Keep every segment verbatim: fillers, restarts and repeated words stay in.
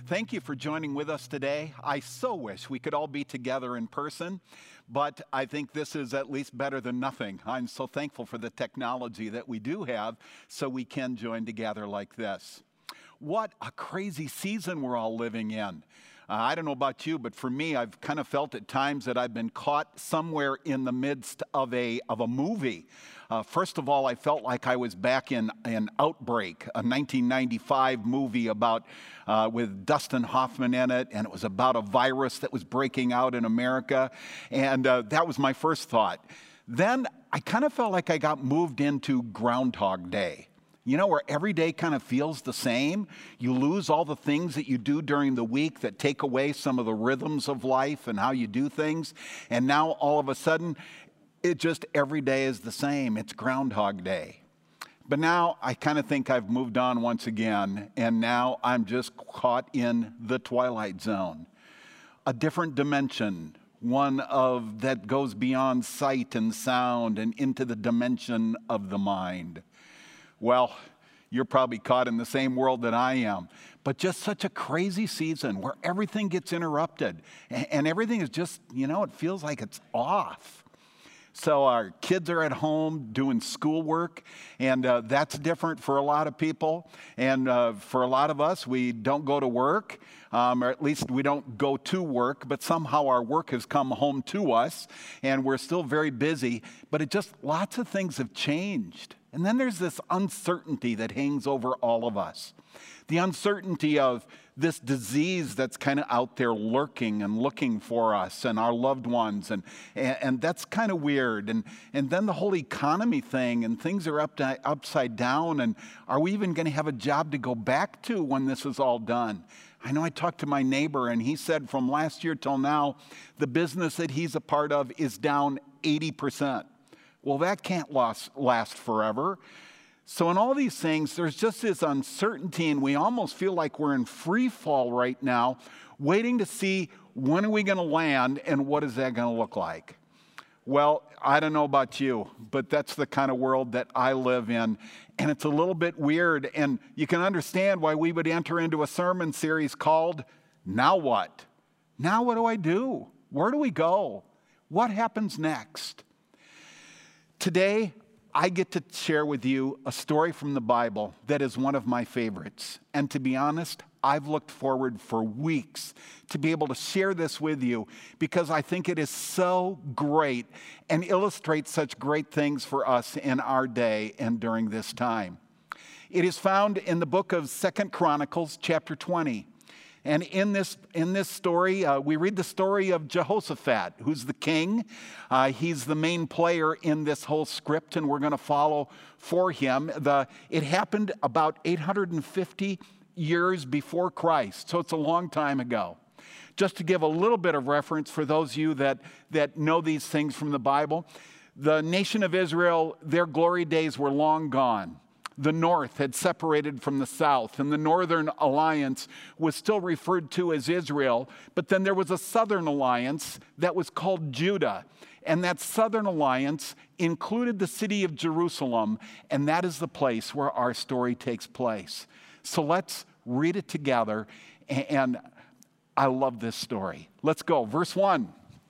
Thank you for joining with us today. I so wish we could all be together in person, but I think this is at least better than nothing. I'm so thankful for the technology that we do have so we can join together like this. What a crazy season we're all living in. Uh, I don't know about you, but for me, I've kind of felt at times that I've been caught somewhere in the midst of a of a movie. Uh, first of all, I felt like I was back in an Outbreak, a nineteen ninety-five movie about uh, with Dustin Hoffman in it, and it was about a virus that was breaking out in America, and uh, that was my first thought. Then I kind of felt like I got moved into Groundhog Day. You know, where every day kind of feels the same. You lose all the things that you do during the week that take away some of the rhythms of life and how you do things. And now all of a sudden, it just every day is the same. It's Groundhog Day. But now I kind of think I've moved on once again, and now I'm just caught in the Twilight Zone. A different dimension, one of that goes beyond sight and sound and into the dimension of the mind. Well, you're probably caught in the same world that I am, but just such a crazy season where everything gets interrupted and everything is just, you know, it feels like it's off. So our kids are at home doing schoolwork, and uh, that's different for a lot of people. And uh, for a lot of us, we don't go to work, um, or at least we don't go to work, but somehow our work has come home to us, and we're still very busy. But it just, lots of things have changed. And then there's this uncertainty that hangs over all of us. The uncertainty of this disease that's kind of out there lurking and looking for us and our loved ones. And, and, and that's kind of weird. And, and then the whole economy thing, and things are up to, upside down. And are we even going to have a job to go back to when this is all done? I know I talked to my neighbor, and he said from last year till now, the business that he's a part of is down eighty percent. Well, that can't last, last forever. So in all these things, there's just this uncertainty, and we almost feel like we're in free fall right now, waiting to see when are we going to land and what is that going to look like. Well, I don't know about you, but that's the kind of world that I live in, and it's a little bit weird, and you can understand why we would enter into a sermon series called, Now What? Now what do I do? Where do we go? What happens next? Today, I get to share with you a story from the Bible that is one of my favorites. And to be honest, I've looked forward for weeks to be able to share this with you because I think it is so great and illustrates such great things for us in our day and during this time. It is found in the book of Second Chronicles, chapter twenty. And in this, in this story, uh, we read the story of Jehoshaphat, who's the king. Uh, he's the main player in this whole script, and we're going to follow for him. The, it happened about eight hundred fifty years before Christ, so it's a long time ago. Just to give a little bit of reference for those of you that, that know these things from the Bible, the nation of Israel, their glory days were long gone. The north had separated from the south, and the northern alliance was still referred to as Israel. But then there was a southern alliance that was called Judah. And that southern alliance included the city of Jerusalem, and that is the place where our story takes place. So let's read it together, and I love this story. Let's go. Verse one.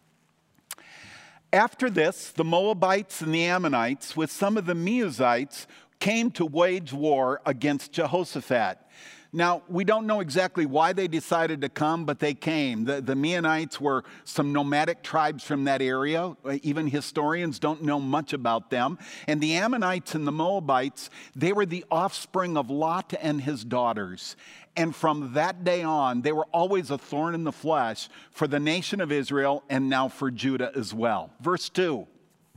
After this, the Moabites and the Ammonites, with some of the Meunites, came to wage war against Jehoshaphat. Now, we don't know exactly why they decided to come, but they came. The, the Meunites were some nomadic tribes from that area. Even historians don't know much about them. And the Ammonites and the Moabites, they were the offspring of Lot and his daughters. And from that day on, they were always a thorn in the flesh for the nation of Israel and now for Judah as well. Verse two.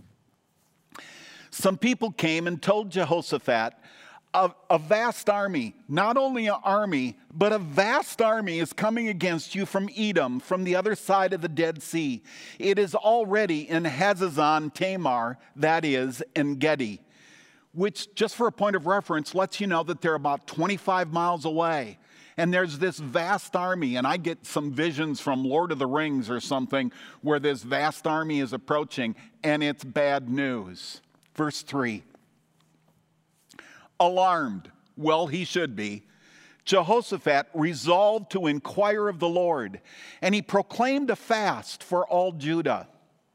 Some people came and told Jehoshaphat, a, a vast army, not only an army, but a vast army is coming against you from Edom, from the other side of the Dead Sea. It is already in Hazazon Tamar, that is, En Gedi, which, just for a point of reference, lets you know that they're about twenty-five miles away. And there's this vast army, and I get some visions from Lord of the Rings or something where this vast army is approaching, and it's bad news. Verse three, alarmed, well he should be, Jehoshaphat resolved to inquire of the Lord, and he proclaimed a fast for all Judah.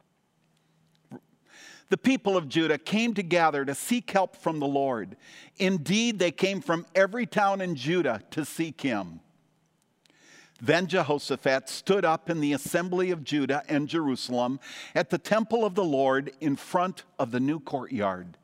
The people of Judah came together to seek help from the Lord. Indeed, they came from every town in Judah to seek him. Then Jehoshaphat stood up in the assembly of Judah and Jerusalem at the temple of the Lord in front of the new courtyard.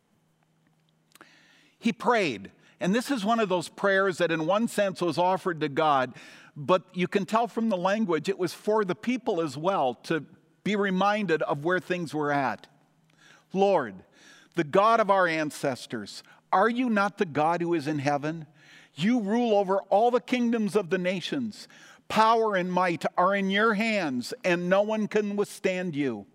He prayed, and this is one of those prayers that in one sense was offered to God, but you can tell from the language it was for the people as well to be reminded of where things were at. Lord, the God of our ancestors, are you not the God who is in heaven? You rule over all the kingdoms of the nations. Power and might are in your hands, and no one can withstand you.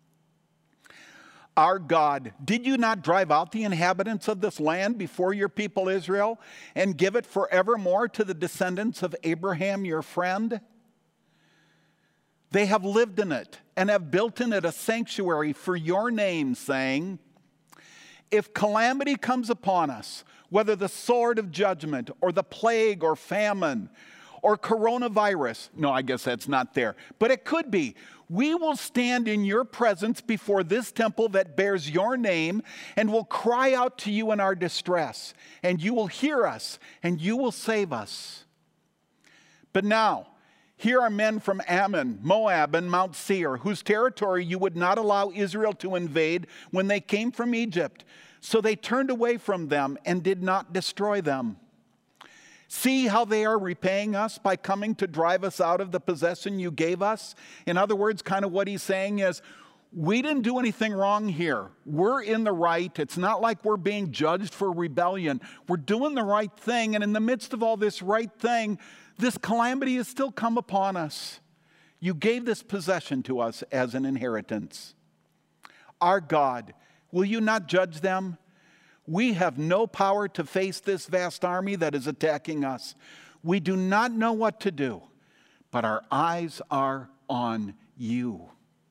Our God, did you not drive out the inhabitants of this land before your people Israel and give it forevermore to the descendants of Abraham, your friend? They have lived in it and have built in it a sanctuary for your name, saying, if calamity comes upon us, whether the sword of judgment or the plague or famine or coronavirus, no, I guess that's not there, but it could be, we will stand in your presence before this temple that bears your name and will cry out to you in our distress, and you will hear us and you will save us. But now, here are men from Ammon, Moab, and Mount Seir, whose territory you would not allow Israel to invade when they came from Egypt. So they turned away from them and did not destroy them. See how they are repaying us by coming to drive us out of the possession you gave us? In other words, kind of what he's saying is, we didn't do anything wrong here. We're in the right. It's not like we're being judged for rebellion. We're doing the right thing, and in the midst of all this right thing, this calamity has still come upon us. You gave this possession to us as an inheritance. Our God, will you not judge them? We have no power to face this vast army that is attacking us. We do not know what to do, but our eyes are on you.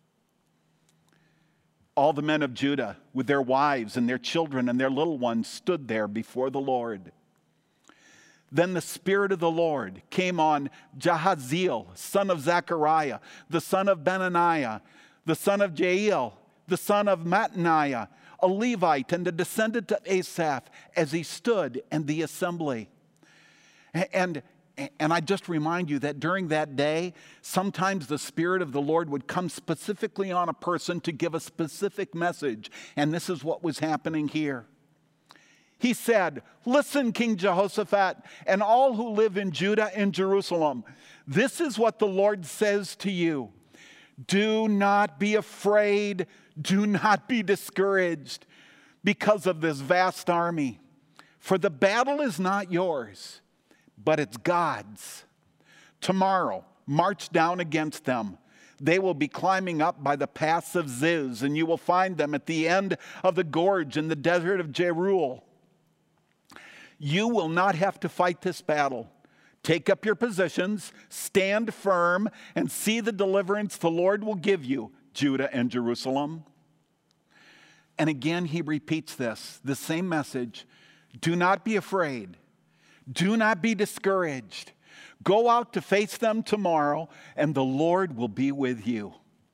All the men of Judah, with their wives and their children and their little ones, stood there before the Lord. Then the Spirit of the Lord came on Jahaziel, son of Zechariah, the son of Benaniah, the son of Jael, the son of Mattaniah, a Levite and a descendant of Asaph, as he stood in the assembly. And, and I just remind you that during that day, sometimes the Spirit of the Lord would come specifically on a person to give a specific message. And this is what was happening here. He said, listen, King Jehoshaphat, and all who live in Judah and Jerusalem, this is what the Lord says to you. Do not be afraid, do not be discouraged because of this vast army. For the battle is not yours, but it's God's. Tomorrow, march down against them. They will be climbing up by the pass of Ziz, and you will find them at the end of the gorge in the desert of Jeruel. You will not have to fight this battle. Take up your positions, stand firm, and see the deliverance the Lord will give you, Judah and Jerusalem. And again, he repeats this, the same message. Do not be afraid. Do not be discouraged. Go out to face them tomorrow, and the Lord will be with you.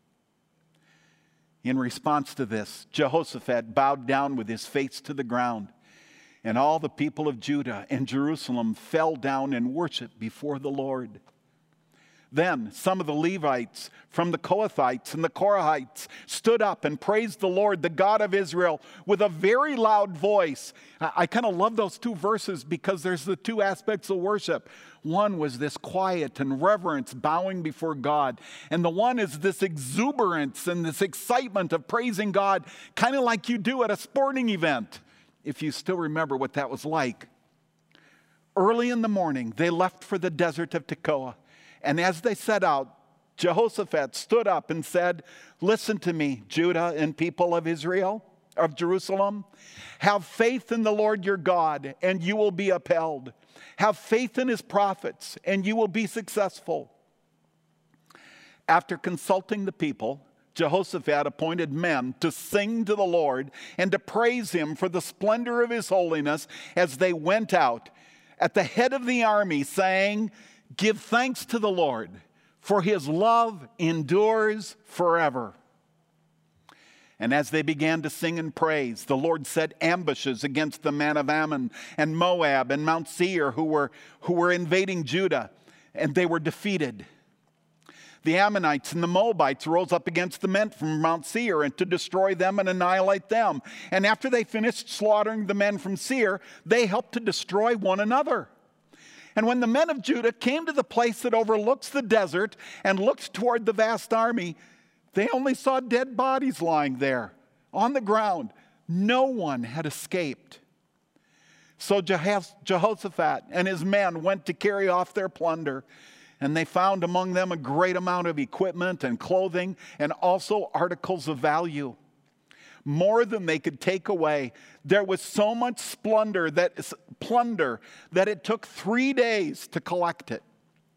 In response to this, Jehoshaphat bowed down with his face to the ground. And all the people of Judah and Jerusalem fell down and worshiped before the Lord. Then some of the Levites from the Kohathites and the Korahites stood up and praised the Lord, the God of Israel, with a very loud voice. I, I kind of love those two verses because there's the two aspects of worship. One was this quiet and reverence, bowing before God. And the one is this exuberance and this excitement of praising God, kind of like you do at a sporting event. If you still remember what that was like. Early in the morning, they left for the desert of Tekoa. And as they set out, Jehoshaphat stood up and said, listen to me, Judah and people of Israel, of Jerusalem. Have faith in the Lord your God, and you will be upheld. Have faith in his prophets, and you will be successful. After consulting the people, Jehoshaphat appointed men to sing to the Lord and to praise him for the splendor of his holiness as they went out. at the head of the army, saying, "Give thanks to the Lord, for his love endures forever." And as they began to sing and praise, the Lord set ambushes against the men of Ammon and Moab and Mount Seir, who were, who were invading Judah, and they were defeated. The Ammonites and the Moabites rose up against the men from Mount Seir and to destroy them and annihilate them. And after they finished slaughtering the men from Seir, they helped to destroy one another. And when the men of Judah came to the place that overlooks the desert and looked toward the vast army, they only saw dead bodies lying there on the ground. No one had escaped. So Jehoshaphat and his men went to carry off their plunder, and they found among them a great amount of equipment and clothing and also articles of value, more than they could take away. There was so much splendor that, plunder that it took three days to collect it.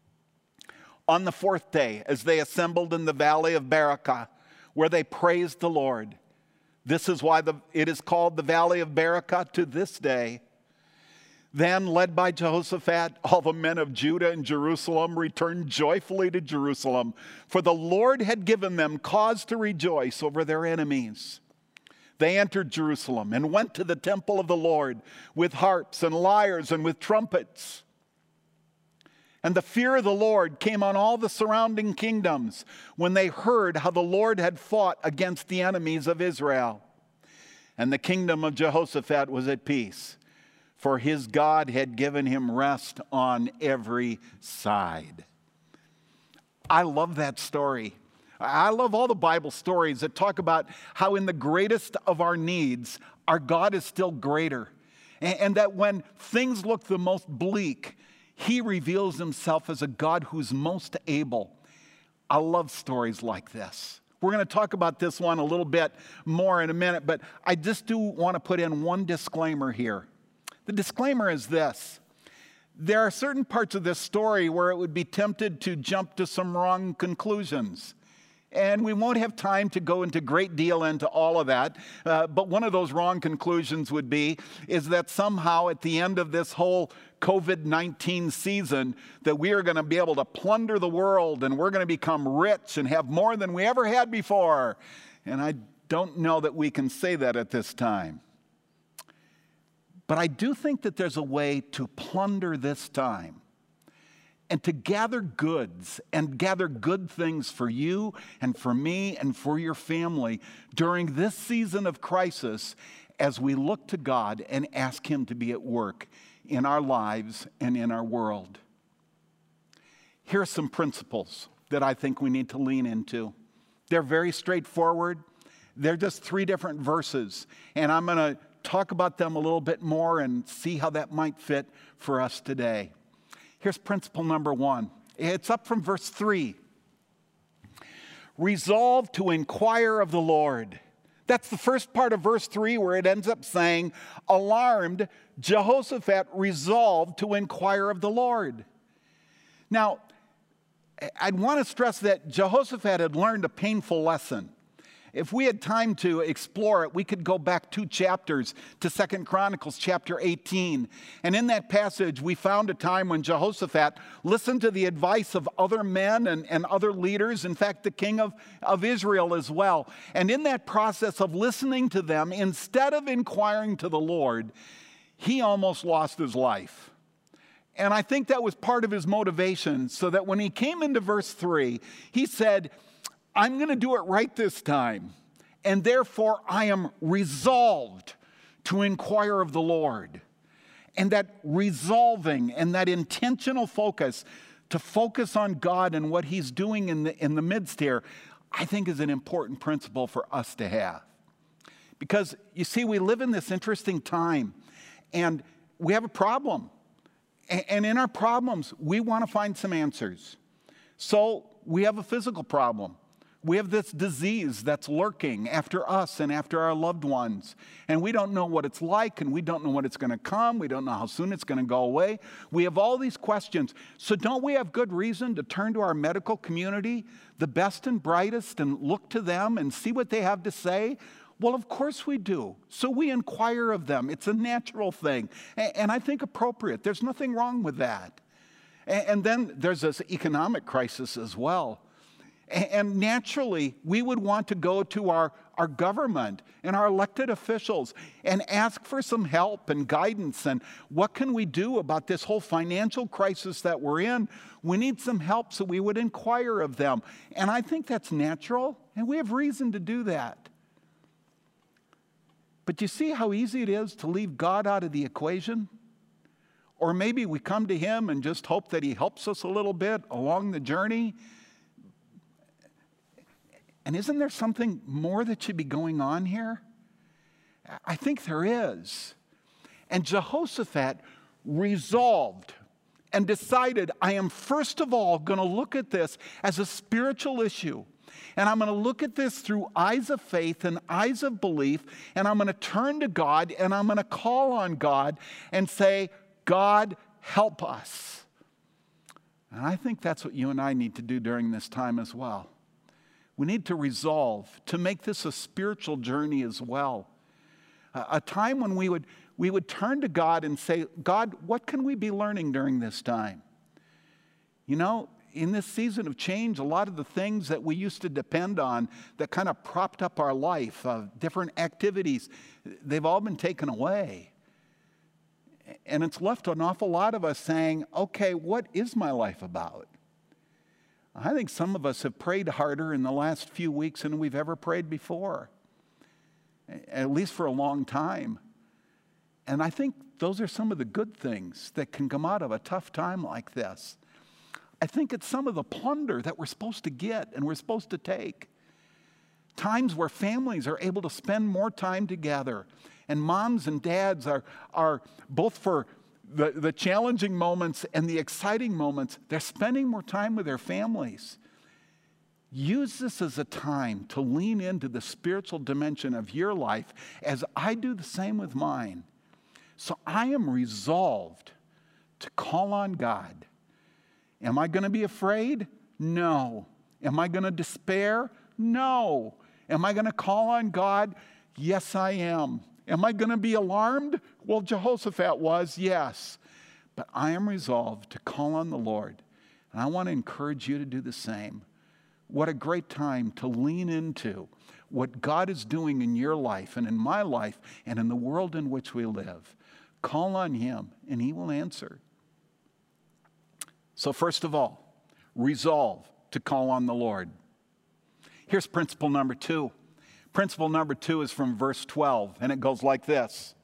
On the fourth day, as they assembled in the valley of Berakah, where they praised the Lord. This is why the, it is called the valley of Berakah to this day. Then, led by Jehoshaphat, all the men of Judah and Jerusalem returned joyfully to Jerusalem, for the Lord had given them cause to rejoice over their enemies. They entered Jerusalem and went to the temple of the Lord with harps and lyres and with trumpets. And the fear of the Lord came on all the surrounding kingdoms when they heard how the Lord had fought against the enemies of Israel. And the kingdom of Jehoshaphat was at peace, for his God had given him rest on every side. I love that story. I love all the Bible stories that talk about how in the greatest of our needs, our God is still greater. And that when things look the most bleak, he reveals himself as a God who's most able. I love stories like this. We're going to talk about this one a little bit more in a minute, but I just do want to put in one disclaimer here. The disclaimer is this. There are certain parts of this story where it would be tempted to jump to some wrong conclusions. And we won't have time to go into great deal into all of that. Uh, but one of those wrong conclusions would be is that somehow at the end of this whole COVID nineteen season that we are going to be able to plunder the world and we're going to become rich and have more than we ever had before. And I don't know that we can say that at this time. But I do think that there's a way to plunder this time and to gather goods and gather good things for you and for me and for your family during this season of crisis as we look to God and ask him to be at work in our lives and in our world. Here are some principles that I think we need to lean into. They're very straightforward. They're just three different verses, and I'm going to talk about them a little bit more and see how that might fit for us today. Here's principle number one. It's up from verse three. Resolve to inquire of the Lord. That's the first part of verse three where it ends up saying, alarmed, Jehoshaphat resolved to inquire of the Lord. Now, I'd want to stress that Jehoshaphat had learned a painful lesson. If we had time to explore it, we could go back two chapters to Second Chronicles chapter eighteen. And in that passage, we found a time when Jehoshaphat listened to the advice of other men and, and other leaders, in fact, the king of, of Israel as well. And in that process of listening to them, instead of inquiring to the Lord, he almost lost his life. And I think that was part of his motivation, so that when he came into verse three, he said, I'm going to do it right this time, and therefore I am resolved to inquire of the Lord. And that resolving and that intentional focus to focus on God and what he's doing in the, in the midst here, I think is an important principle for us to have. Because, you see, we live in this interesting time, and we have a problem. And in our problems, we want to find some answers. So we have a physical problem. We have this disease that's lurking after us and after our loved ones. And we don't know what it's like, and we don't know when it's going to come. We don't know how soon it's going to go away. We have all these questions. So don't we have good reason to turn to our medical community, the best and brightest, and look to them and see what they have to say? Well, of course we do. So we inquire of them. It's a natural thing, and I think appropriate. There's nothing wrong with that. And then there's this economic crisis as well. And naturally, we would want to go to our, our government and our elected officials and ask for some help and guidance. And what can we do about this whole financial crisis that we're in? We need some help, so we would inquire of them. And I think that's natural, and we have reason to do that. But you see how easy it is to leave God out of the equation? Or maybe we come to him and just hope that he helps us a little bit along the journey. And isn't there something more that should be going on here? I think there is. And Jehoshaphat resolved and decided, I am first of all going to look at this as a spiritual issue. And I'm going to look at this through eyes of faith and eyes of belief. And I'm going to turn to God and I'm going to call on God and say, God, help us. And I think that's what you and I need to do during this time as well. We need to resolve to make this a spiritual journey as well. A time when we would, we would turn to God and say, God, what can we be learning during this time? You know, in this season of change, a lot of the things that we used to depend on that kind of propped up our life, uh, different activities, they've all been taken away. And it's left an awful lot of us saying, okay, what is my life about? I think some of us have prayed harder in the last few weeks than we've ever prayed before, at least for a long time. And I think those are some of the good things that can come out of a tough time like this. I think it's some of the plunder that we're supposed to get and we're supposed to take. Times where families are able to spend more time together. And moms and dads are, are both for the, the challenging moments and the exciting moments, they're spending more time with their families. Use this as a time to lean into the spiritual dimension of your life as I do the same with mine. So I am resolved to call on God. Am I going to be afraid? No. Am I going to despair? No. Am I going to call on God? Yes, I am. Am I going to be alarmed? Well, Jehoshaphat was, yes. But I am resolved to call on the Lord. And I want to encourage you to do the same. What a great time to lean into what God is doing in your life and in my life and in the world in which we live. Call on him and he will answer. So first of all, resolve to call on the Lord. Here's principle number two. Principle number two is from verse twelve, and it goes like this.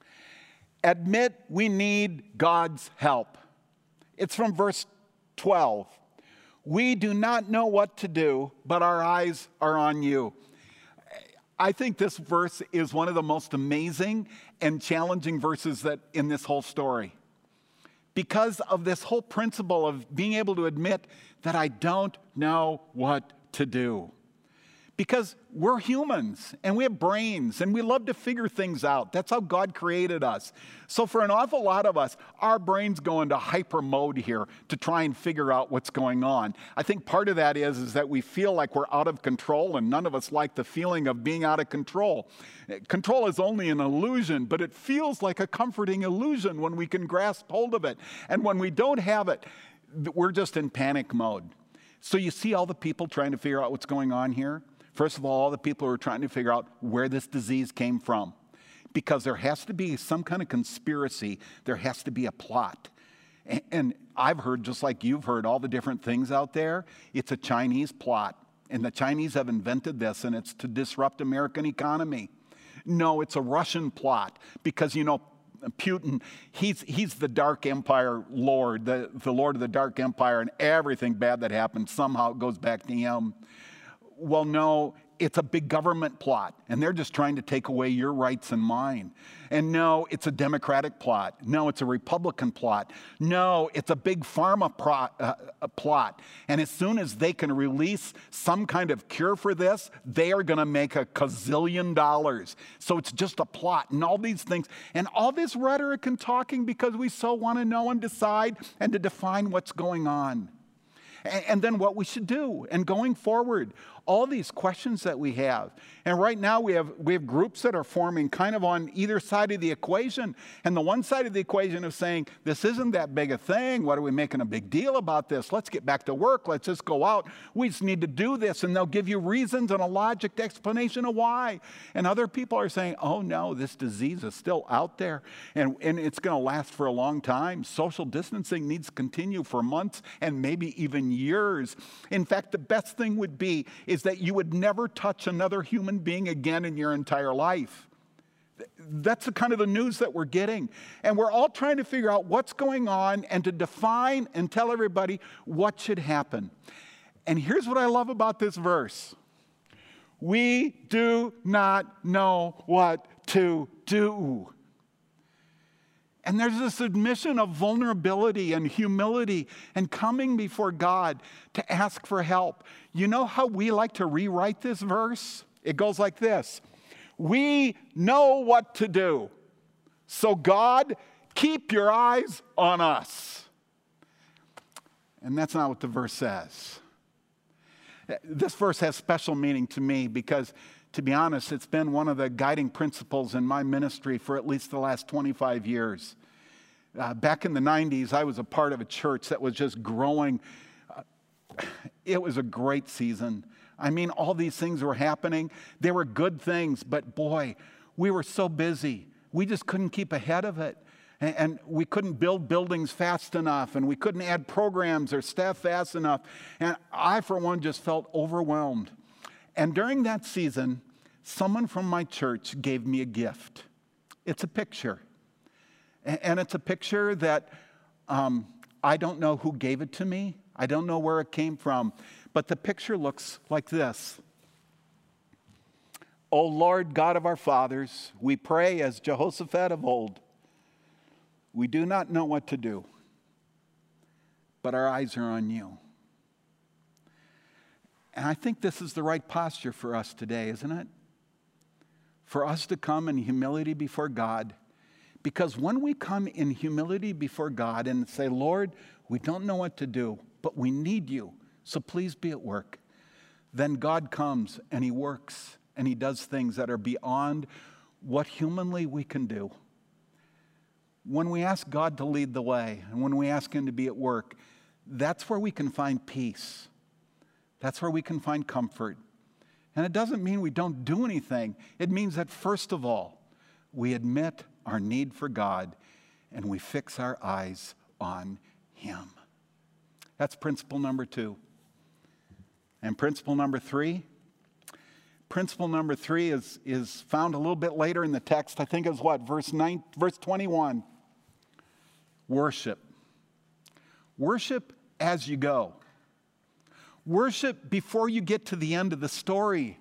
Admit we need God's help. It's from verse twelve. We do not know what to do, but our eyes are on you. I think this verse is one of the most amazing and challenging verses that in this whole story. Because of this whole principle of being able to admit that I don't know what to do. Because we're humans and we have brains and we love to figure things out. That's how God created us. So for an awful lot of us, our brains go into hyper mode here to try and figure out what's going on. I think part of that is, is that we feel like we're out of control, and none of us like the feeling of being out of control. Control is only an illusion, but it feels like a comforting illusion when we can grasp hold of it. And when we don't have it, we're just in panic mode. So you see all the people trying to figure out what's going on here? First of all, all the people who are trying to figure out where this disease came from. Because there has to be some kind of conspiracy. There has to be a plot. And, and I've heard, just like you've heard, all the different things out there. It's a Chinese plot. And the Chinese have invented this, and it's to disrupt American economy. No, it's a Russian plot. Because, you know, Putin, he's, he's the dark empire lord, the, the lord of the dark empire, and everything bad that happens somehow goes back to him. Well, no, it's a big government plot, and they're just trying to take away your rights and mine. And no, it's a Democratic plot. No, it's a Republican plot. No, it's a big pharma pro, uh, a plot. And as soon as they can release some kind of cure for this, they are going to make a gazillion dollars. So it's just a plot and all these things. And all this rhetoric and talking because we so want to know and decide and to define what's going on. And then what we should do. And going forward, all these questions that we have. And right now we have we have groups that are forming kind of on either side of the equation. And the one side of the equation is saying, this isn't that big a thing. What are we making a big deal about this? Let's get back to work. Let's just go out. We just need to do this. And they'll give you reasons and a logic explanation of why. And other people are saying, oh no, this disease is still out there. And, and it's going to last for a long time. Social distancing needs to continue for months and maybe even years. In fact, the best thing would be is that you would never touch another human being again in your entire life. That's the kind of the news that we're getting. And we're all trying to figure out what's going on and to define and tell everybody what should happen. And here's what I love about this verse. We do not know what to do. And there's this admission of vulnerability and humility and coming before God to ask for help. You know how we like to rewrite this verse? It goes like this. We know what to do. So God, keep your eyes on us. And that's not what the verse says. This verse has special meaning to me because, to be honest, it's been one of the guiding principles in my ministry for at least the last twenty-five years. Uh, back in the nineties, I was a part of a church that was just growing. Uh, it was a great season. I mean, all these things were happening. They were good things, but boy, we were so busy. We just couldn't keep ahead of it. And, and we couldn't build buildings fast enough, and we couldn't add programs or staff fast enough. And I, for one, just felt overwhelmed. And during that season, someone from my church gave me a gift. It's a picture. And it's a picture that um, I don't know who gave it to me. I don't know where it came from. But the picture looks like this. O Lord God of our fathers, we pray as Jehoshaphat of old. We do not know what to do, but our eyes are on you. And I think this is the right posture for us today, isn't it? For us to come in humility before God. Because when we come in humility before God and say, Lord, we don't know what to do, but we need you, so please be at work, then God comes and he works and he does things that are beyond what humanly we can do. When we ask God to lead the way and when we ask him to be at work, that's where we can find peace. That's where we can find comfort. And it doesn't mean we don't do anything. It means that first of all, we admit our need for God and we fix our eyes on him. That's principle number two. And principle number three, principle number three is, is found a little bit later in the text. I think it was what, verse nine, verse twenty-one. Worship. Worship as you go. Worship before you get to the end of the story.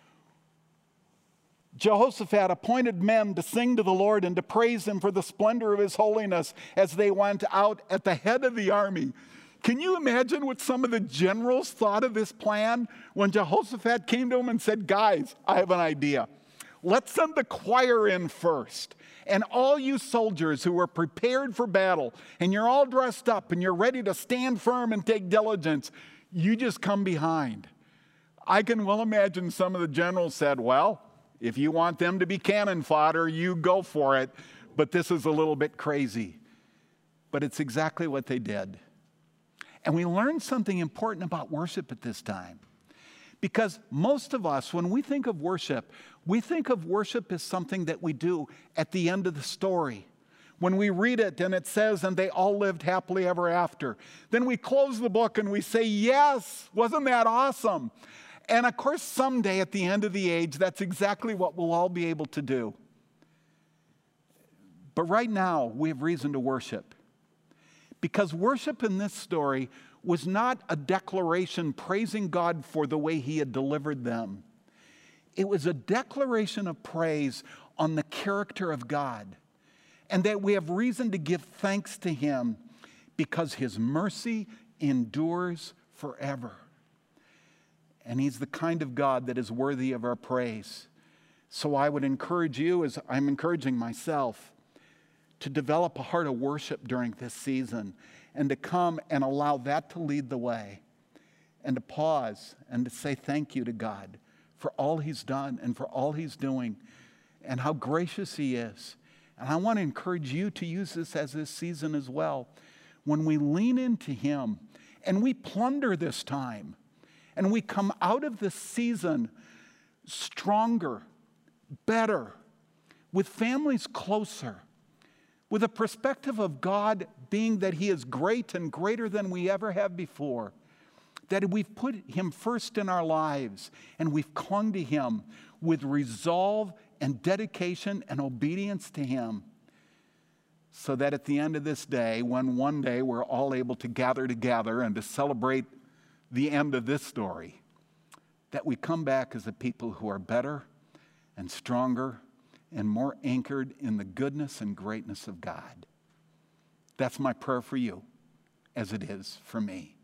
Jehoshaphat appointed men to sing to the Lord and to praise him for the splendor of his holiness as they went out at the head of the army. Can you imagine what some of the generals thought of this plan when Jehoshaphat came to him and said, guys, I have an idea. Let's send the choir in first. And all you soldiers who are prepared for battle, and you're all dressed up, and you're ready to stand firm and take diligence, you just come behind. I can well imagine some of the generals said, well, if you want them to be cannon fodder, you go for it. But this is a little bit crazy. But it's exactly what they did. And we learned something important about worship at this time. Because most of us, when we think of worship, we think of worship as something that we do at the end of the story. When we read it and it says, and they all lived happily ever after. Then we close the book and we say, yes, wasn't that awesome? And of course, someday at the end of the age, that's exactly what we'll all be able to do. But right now, we have reason to worship. Because worship in this story was not a declaration praising God for the way he had delivered them. It was a declaration of praise on the character of God. And that we have reason to give thanks to him because his mercy endures forever. And he's the kind of God that is worthy of our praise. So I would encourage you, as I'm encouraging myself, to develop a heart of worship during this season and to come and allow that to lead the way. and to pause and to say thank you to God for all he's done and for all he's doing and how gracious he is. And I want to encourage you to use this as this season as well. When we lean into him and we plunder this time and we come out of this season stronger, better, with families closer, with a perspective of God being that he is great and greater than we ever have before, that we've put him first in our lives and we've clung to him with resolve and dedication and obedience to him, so that at the end of this day, when one day we're all able to gather together and to celebrate the end of this story, that we come back as a people who are better and stronger and more anchored in the goodness and greatness of God. That's my prayer for you, as it is for me.